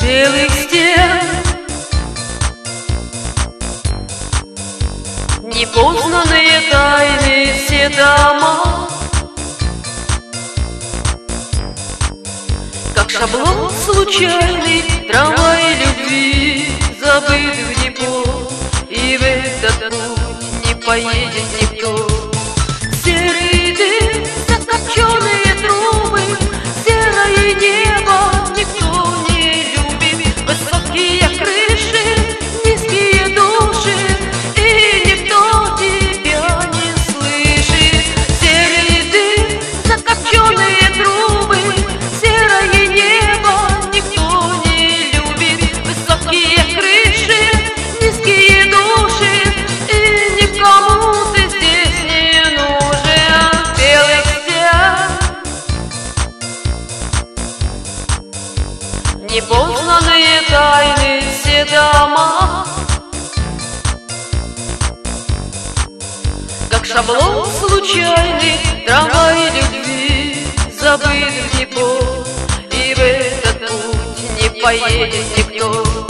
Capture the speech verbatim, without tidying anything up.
белых стен, непознанные тайны все дома, как шаблон случайный трамвай любви, забыт в депо, и в этот путь не поедет никто. Серый дым, закопченные трубы, серое небо никто не любит, высокие крыши, низкие души, и никто тебя не слышит. Серый дым, закопченные трубы, серое небо никто не любит, высокие крыши, низкие души, и никому ты здесь не нужен. Белых стен, непознанные тайны все дома, как шаблон случайный трамвай любви, забыт в депо, и в этот путь не поедет никто.